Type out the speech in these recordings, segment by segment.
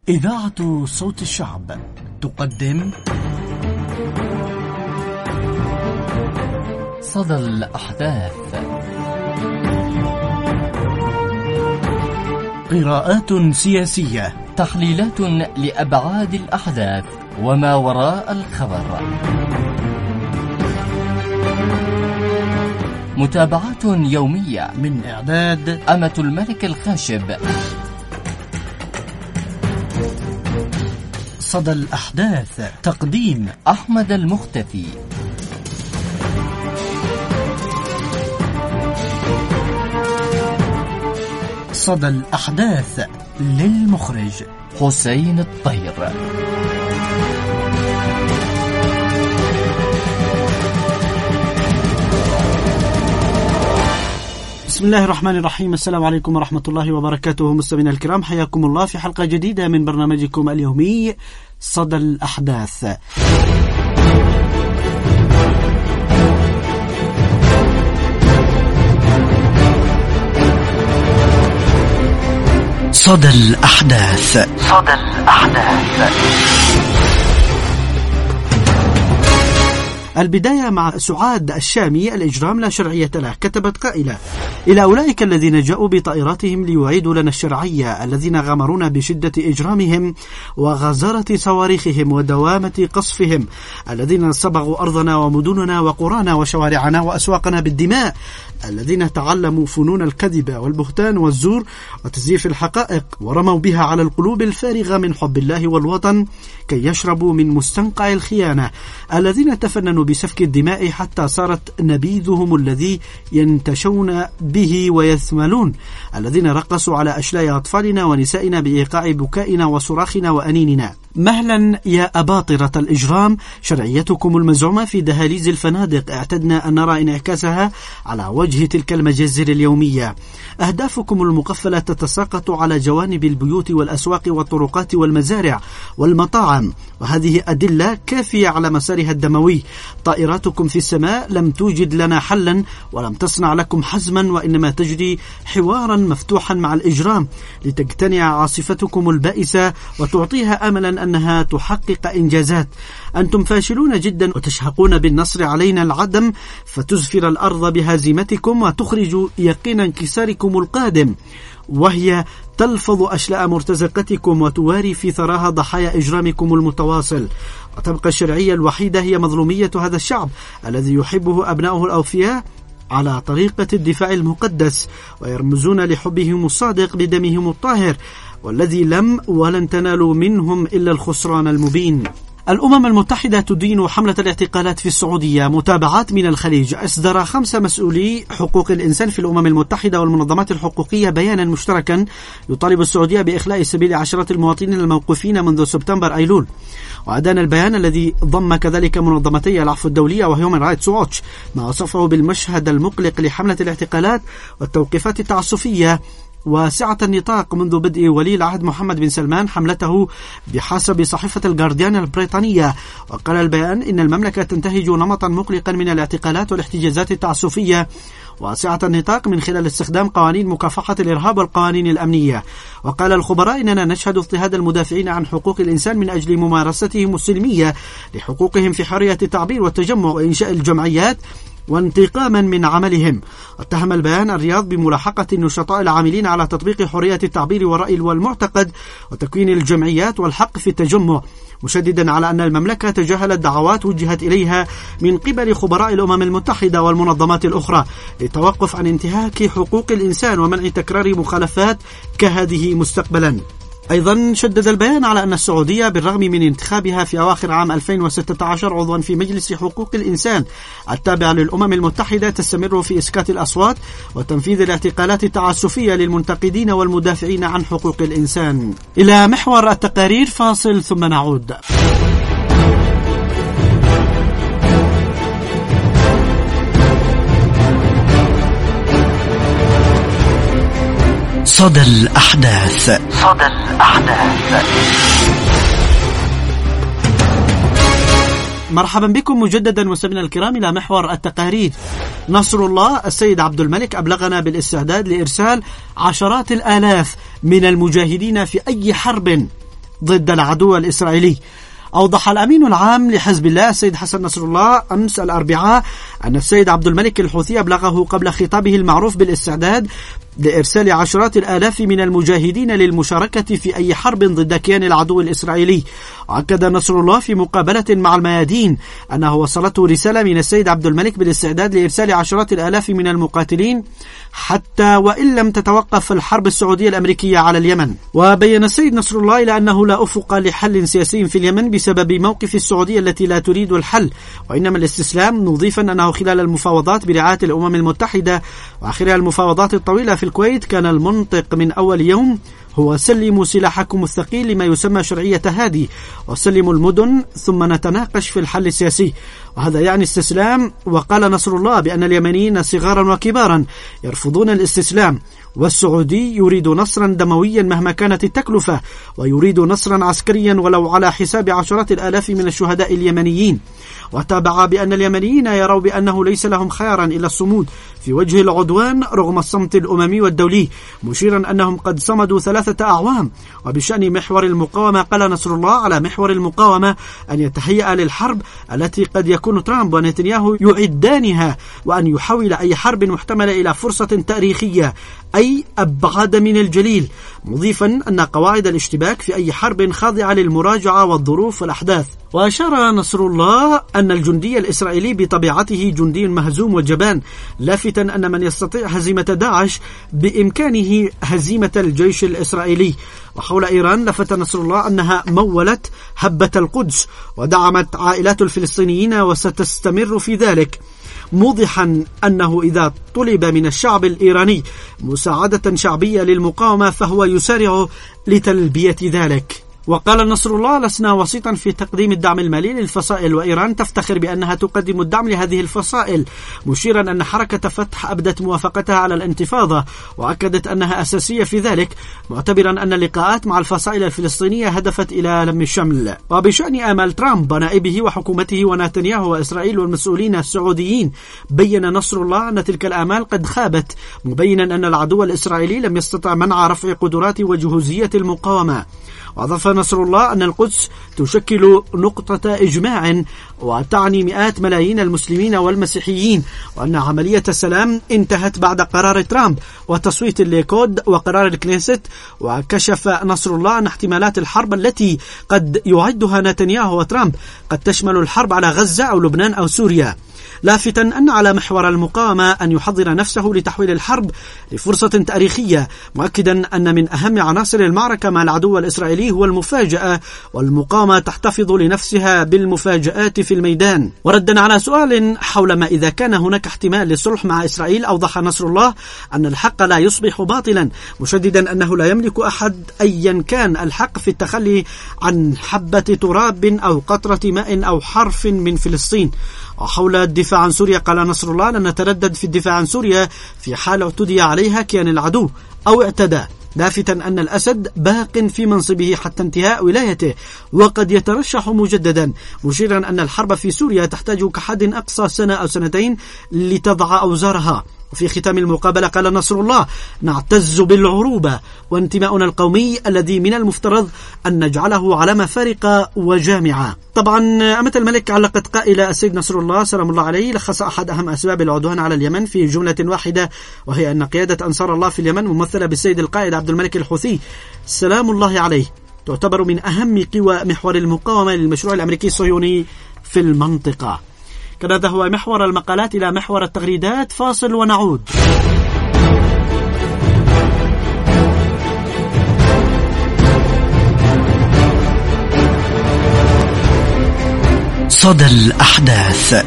إذاعة صوت الشعب تقدم صدى الأحداث، قراءات سياسية، تحليلات لأبعاد الأحداث وما وراء الخبر، متابعات يومية من إعداد أمة الملك الخاشب. صدى الأحداث، تقديم أحمد المختفي. صدى الأحداث للمخرج حسين الطير. بسم الله الرحمن الرحيم. السلام عليكم ورحمة الله وبركاته. مستمعينا الكرام، حياكم الله في حلقة جديدة من برنامجكم اليومي صدى الأحداث. صدى الأحداث، صدى الأحداث. البداية مع سعاد الشامي. الإجرام لا شرعية له. كتبت قائلة: إلى أولئك الذين جاءوا بطائراتهم ليعيدوا لنا الشرعية، الذين غامرونا بشدة إجرامهم وغزارة صواريخهم ودوامة قصفهم، الذين صبغوا أرضنا ومدننا وقرانا وشوارعنا وأسواقنا بالدماء، الذين تعلموا فنون الكذب والبهتان والزور وتزييف الحقائق ورموا بها على القلوب الفارغة من حب الله والوطن كي يشربوا من مستنقع الخيانة، الذين تفننوا بسفك الدماء حتى صارت نبيذهم الذي ينتشون به ويثملون، الذين رقصوا على أشلاء أطفالنا ونسائنا بإيقاع بكائنا وصراخنا وأنيننا. مهلا يا أباطرة الإجرام، شرعيتكم المزعومة في دهاليز الفنادق اعتدنا أن نرى انعكاسها على وجه تلك المجازر اليومية. أهدافكم المقفلة تتساقط على جوانب البيوت والأسواق والطرقات والمزارع والمطاعم، وهذه أدلة كافية على مسارها الدموي. طائراتكم في السماء لم توجد لنا حلا ولم تصنع لكم حزما، وإنما تجري حوارا مفتوحا مع الإجرام لتجتنع عاصفتكم البائسة وتعطيها أملا أنها تحقق إنجازات. أنتم فاشلون جدا وتشهقون بالنصر علينا العدم فتزفر الأرض بهزيمتكم وتخرج يقين انكساركم القادم، وهي تلفظ أشلاء مرتزقتكم وتواري في ثراها ضحايا إجرامكم المتواصل. وتبقى الشرعية الوحيدة هي مظلومية هذا الشعب الذي يحبه أبناؤه الأوفياء على طريقة الدفاع المقدس، ويرمزون لحبهم الصادق بدمهم الطاهر، والذي لم ولن تنالوا منهم إلا الخسران المبين. الأمم المتحدة تدين حملة الاعتقالات في السعودية. متابعات من الخليج. أصدر 5 مسؤولي حقوق الإنسان في الأمم المتحدة والمنظمات الحقوقية بيانا مشتركا يطالب السعودية بإخلاء سبيل عشرات المواطنين الموقوفين منذ سبتمبر أيلول. وأدان البيان الذي ضم كذلك منظمتي العفو الدولية وهيومن رايتس ووتش ما وصفه بالمشهد المقلق لحملة الاعتقالات والتوقيفات التعسفية وسعة النطاق منذ بدء ولي العهد محمد بن سلمان حملته بحسب صحيفة الجارديان البريطانية. وقال البيان إن المملكة تنتهج نمطا مقلقا من الاعتقالات والاحتجازات التعسفية وسعة النطاق من خلال استخدام قوانين مكافحة الإرهاب والقوانين الأمنية. وقال الخبراء إننا نشهد اضطهاد المدافعين عن حقوق الإنسان من أجل ممارستهم السلمية لحقوقهم في حرية التعبير والتجمع وإنشاء الجمعيات وانتقاما من عملهم. اتهم البيان الرياض بملاحقة النشطاء العاملين على تطبيق حرية التعبير والرأي والمعتقد وتكوين الجمعيات والحق في التجمع، مشددا على أن المملكة تجاهلت دعوات وجهت إليها من قبل خبراء الأمم المتحدة والمنظمات الأخرى للتوقف عن انتهاك حقوق الإنسان ومنع تكرار مخالفات كهذه مستقبلا. أيضا شدد البيان على أن السعودية بالرغم من انتخابها في أواخر عام 2016 عضوا في مجلس حقوق الإنسان التابع للأمم المتحدة تستمر في إسكات الأصوات وتنفيذ الاعتقالات التعسفية للمنتقدين والمدافعين عن حقوق الإنسان. إلى محور التقارير، فاصل ثم نعود. صدى الأحداث، صدى الأحداث. مرحبا بكم مجددا مستمعينا الكرام إلى محور التقارير. نصر الله السيد عبد الملك أبلغنا بالاستعداد لإرسال عشرات الآلاف من المجاهدين في أي حرب ضد العدو الإسرائيلي. أوضح الأمين العام لحزب الله السيد حسن نصر الله أمس الأربعاء أن السيد عبد الملك الحوثي أبلغه قبل خطابه المعروف بالاستعداد لإرسال عشرات الآلاف من المجاهدين للمشاركة في أي حرب ضد كيان العدو الإسرائيلي. وأكد نصر الله في مقابلة مع الميادين أنه وصلته رسالة من السيد عبد الملك بالاستعداد لإرسال عشرات الآلاف من المقاتلين حتى وإن لم تتوقف الحرب السعودية الأمريكية على اليمن. وبين السيد نصر الله إلى أنه لا أفق لحل سياسي في اليمن بسبب موقف السعودية التي لا تريد الحل وإنما الاستسلام، مضيفا أنه خلال المفاوضات برعاية الأمم المتحدة وآخرها المفاوضات الطويلة في الكويت كان المنطق من أول يوم هو سلموا سلاحكم الثقيل لما يسمى شرعية هادي وسلموا المدن ثم نتناقش في الحل السياسي، وهذا يعني استسلام. وقال نصر الله بأن اليمنيين صغارا وكبارا يرفضون الاستسلام، والسعودي يريد نصرا دمويا مهما كانت التكلفة، ويريد نصرا عسكريا ولو على حساب عشرات الآلاف من الشهداء اليمنيين. وتابع بأن اليمنيين يروا بأنه ليس لهم خيارا إلا الصمود في وجه العدوان رغم الصمت الأممي والدولي، مشيرا أنهم قد صمدوا 3 أعوام. وبشأن محور المقاومة قال نصر الله على محور المقاومة أن يتهيأ للحرب التي قد يكون ترامب ونتنياهو يعدانها، وأن يحول أي حرب محتملة إلى فرصة تاريخية أي أبعد من الجليل، مضيفا أن قواعد الاشتباك في أي حرب خاضعة للمراجعة والظروف والأحداث. وأشار نصر الله أن الجندي الإسرائيلي بطبيعته جندي مهزوم وجبان، لافتا أن من يستطيع هزيمة داعش بإمكانه هزيمة الجيش الإسرائيلي. وحول إيران لفت نصر الله أنها مولت هبة القدس ودعمت عائلات الفلسطينيين وستستمر في ذلك، موضحا أنه إذا طلب من الشعب الإيراني مساعدة شعبية للمقاومة فهو يسارع لتلبية ذلك. وقال نصر الله لسنا وسيطا في تقديم الدعم المالي للفصائل، وإيران تفتخر بأنها تقدم الدعم لهذه الفصائل، مشيرا أن حركة فتح أبدت موافقتها على الانتفاضة وأكدت أنها أساسية في ذلك، معتبرا أن اللقاءات مع الفصائل الفلسطينية هدفت إلى لم الشمل. وبشأن آمال ترامب ونائبه وحكومته ونتنياهو وإسرائيل والمسؤولين السعوديين بين نصر الله أن تلك الآمال قد خابت، مبينا أن العدو الإسرائيلي لم يستطع منع رفع قدرات وجهوزية المقاومة. وأضاف نصر الله أن القدس تشكل نقطة إجماع وتعني مئات ملايين المسلمين والمسيحيين، وأن عملية السلام انتهت بعد قرار ترامب وتصويت الليكود وقرار الكنيست. وكشف نصر الله أن احتمالات الحرب التي قد يعدها نتنياهو وترامب قد تشمل الحرب على غزة أو لبنان أو سوريا، لافتا أن على محور المقاومة أن يحضر نفسه لتحويل الحرب لفرصة تاريخية، مؤكدا أن من أهم عناصر المعركة مع العدو الإسرائيلي هو المفاجأة، والمقاومة تحتفظ لنفسها بالمفاجآت في الميدان. وردا على سؤال حول ما إذا كان هناك احتمال للصلح مع إسرائيل، أوضح نصر الله أن الحق لا يصبح باطلا، مشددا أنه لا يملك أحد أيا كان الحق في التخلي عن حبة تراب أو قطرة ماء أو حرف من فلسطين. وحول الدفاع عن سوريا قال نصر الله لن نتردد في الدفاع عن سوريا في حال اعتدي عليها كيان العدو أو اعتدى، لافتا أن الأسد باق في منصبه حتى انتهاء ولايته وقد يترشح مجددا، مشيرا أن الحرب في سوريا تحتاج كحد أقصى 1 أو 2 لتضع أوزارها. وفي ختام المقابلة قال نصر الله نعتز بالعروبة وانتماؤنا القومي الذي من المفترض أن نجعله علامة فارقة وجامعة. طبعا أمة الملك علقت قائلة السيد نصر الله سلام الله عليه لخص أحد أهم أسباب العدوان على اليمن في جملة واحدة، وهي أن قيادة أنصار الله في اليمن ممثلة بالسيد القائد عبد الملك الحوثي سلام الله عليه تعتبر من أهم قوى محور المقاومة للمشروع الأمريكي الصهيوني في المنطقة. كان هذا هو محور المقالات. إلى محور التغريدات، فاصل ونعود. صدى الأحداث.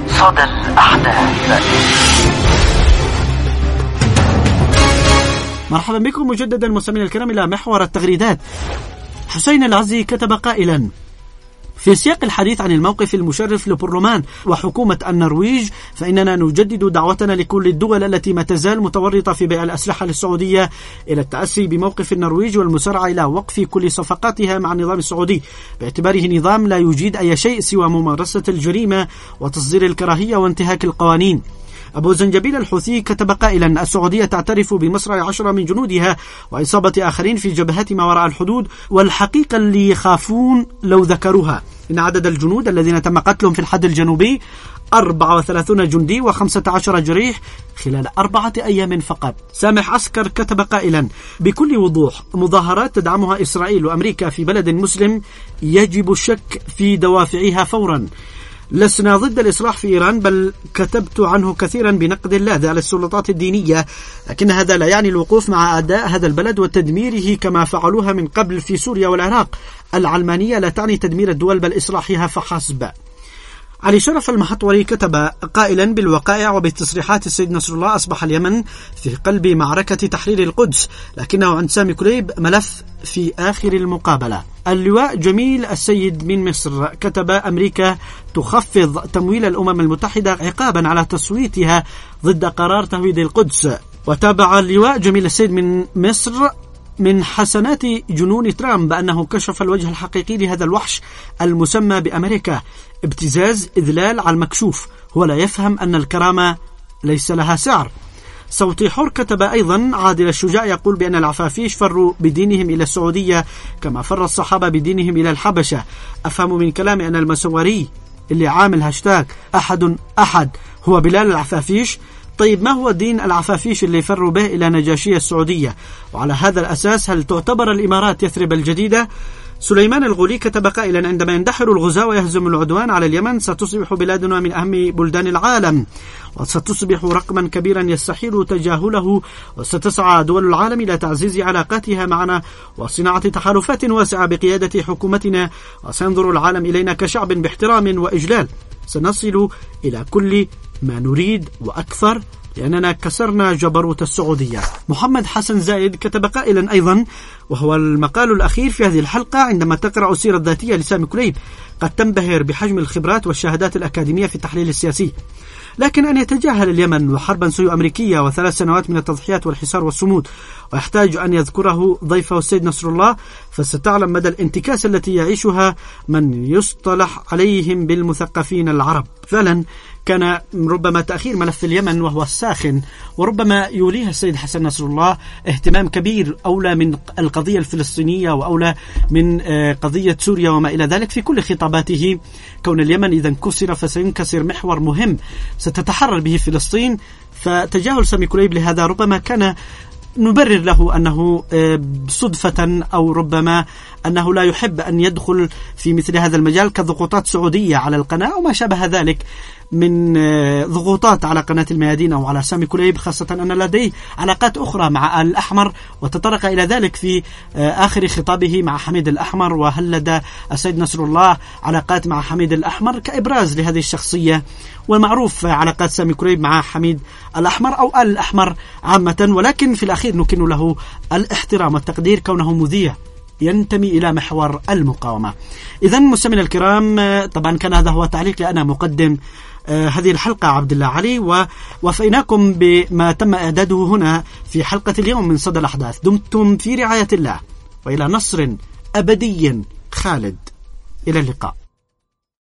مرحبا بكم مجددا مستمعينا الكرام إلى محور التغريدات. حسين العزي كتب قائلا: في سياق الحديث عن الموقف المشرف لبرلمان وحكومة النرويج، فإننا نجدد دعوتنا لكل الدول التي ما تزال متورطة في بيع الأسلحة للسعودية إلى التأسي بموقف النرويج والمسارعة إلى وقف كل صفقاتها مع النظام السعودي، باعتباره نظام لا يجيد أي شيء سوى ممارسة الجريمة وتصدير الكراهية وانتهاك القوانين. أبو زنجبيل الحوثي كتب قائلا: السعودية تعترف بمصرع 10 من جنودها وإصابة آخرين في جبهات ما وراء الحدود، والحقيقة اللي يخافون لو ذكروها إن عدد الجنود الذين تم قتلهم في الحد الجنوبي 34 جندي و15 جريح خلال 4 أيام فقط. سامح عسكر كتب قائلا: بكل وضوح مظاهرات تدعمها إسرائيل وأمريكا في بلد مسلم يجب الشك في دوافعها فورا. لسنا ضد الإصلاح في إيران، بل كتبت عنه كثيرا بنقد اللاذع على السلطات الدينية، لكن هذا لا يعني الوقوف مع أعداء هذا البلد وتدميره كما فعلوها من قبل في سوريا والعراق. العلمانية لا تعني تدمير الدول بل إصلاحها فحسب. علي شرف المحطوري كتب قائلا: بالوقائع وبتصريحات السيد نصر الله أصبح اليمن في قلب معركة تحرير القدس، لكنه عند سامي كليب ملف في آخر المقابلة. اللواء جميل السيد من مصر كتب: أمريكا تخفض تمويل الأمم المتحدة عقابا على تصويتها ضد قرار تهويد القدس. وتابع اللواء جميل السيد من مصر: من حسنات جنون ترامب أنه كشف الوجه الحقيقي لهذا الوحش المسمى بأمريكا، ابتزاز إذلال على المكشوف، هو لا يفهم أن الكرامة ليس لها سعر. صوتي حر كتب أيضا: عادل الشجاع يقول بأن العفافيش فروا بدينهم إلى السعودية كما فر الصحابة بدينهم إلى الحبشة. أفهم من كلامي أن المسوري اللي عامل هاشتاج أحد هو بلال العفافيش. طيب ما هو دين العفافيش اللي فروا به إلى نجاشية السعودية؟ وعلى هذا الأساس هل تعتبر الإمارات يثرب الجديدة؟ سليمان الغولي كتب قائلا: عندما يندحر الغزاة ويهزم العدوان على اليمن ستصبح بلادنا من أهم بلدان العالم، وستصبح رقما كبيرا يستحيل تجاهله، وستسعى دول العالم إلى تعزيز علاقاتها معنا وصناعة تحالفات واسعة بقيادة حكومتنا، وسينظر العالم إلينا كشعب باحترام وإجلال. سنصل إلى كل ما نريد وأكثر لأننا كسرنا جبروت السعودية. محمد حسن زايد كتب قائلا أيضا، وهو المقال الأخير في هذه الحلقة: عندما تقرأ السيرة الذاتية لسامي كليب قد تنبهر بحجم الخبرات والشهادات الأكاديمية في التحليل السياسي، لكن أن يتجاهل اليمن وحربا سيو أمريكية و3 سنوات من التضحيات والحصار والصمود ويحتاج أن يذكره ضيفه السيد نصر الله، فستعلم مدى الانتكاس التي يعيشها من يصطلح عليهم بالمثقفين العرب. فعلا كان ربما تأخير ملف اليمن وهو الساخن، وربما يوليها السيد حسن نصر الله اهتمام كبير، أولى من القضية الفلسطينية وأولى من قضية سوريا وما إلى ذلك في كل خطاباته. كون اليمن إذا انكسر فسينكسر محور مهم ستتحرر به فلسطين، فتجاهل سامي كليب لهذا ربما كان نبرر له أنه صدفة، أو ربما أنه لا يحب أن يدخل في مثل هذا المجال كضغوطات سعودية على القناة وما شابه ذلك من ضغوطات على قناة الميادين أو على سامي كليب، خاصة أن لديه علاقات أخرى مع الأحمر، وتطرق إلى ذلك في آخر خطابه مع حميد الأحمر. وهلد السيد نصر الله علاقات مع حميد الأحمر كإبراز لهذه الشخصية، والمعروف علاقات سامي كليب مع حميد الأحمر أو الأحمر عامة، ولكن في الأخير نكن له الاحترام والتقدير كونه مذيع ينتمي إلى محور المقاومة. إذن مستمعينا الكرام، طبعا كان هذا هو تعليقي أنا مقدم هذه الحلقة عبد الله علي، ووفيناكم بما تم إعداده هنا في حلقة اليوم من صدى الأحداث. دمتم في رعاية الله وإلى نصر أبدي خالد. إلى اللقاء.